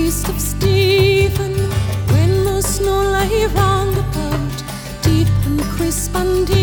feast of Stephen, when the snow lay round about, deep and crisp and deep.